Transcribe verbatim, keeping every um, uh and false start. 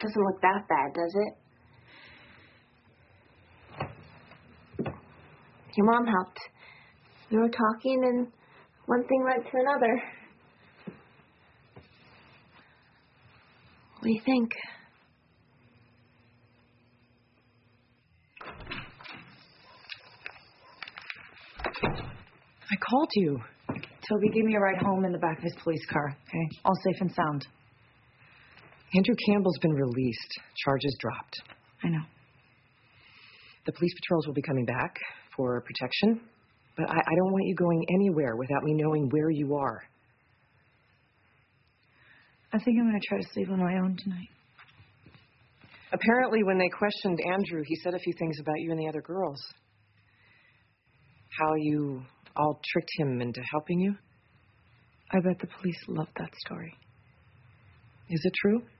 Doesn't look that bad, does it? Your mom helped. We were talking, and one thing led to another. What do you think? I called you. Toby gave me a ride home in the back of his police car, okay? All safe and sound. Andrew Campbell's been released. Charges dropped. I know. The police patrols will be coming back for protection, but I, I don't want you going anywhere without me knowing where you are. I think I'm going to try to sleep on my own tonight. Apparently, when they questioned Andrew, he said a few things about you and the other girls. How you all tricked him into helping you. I bet the police loved that story. Is it true?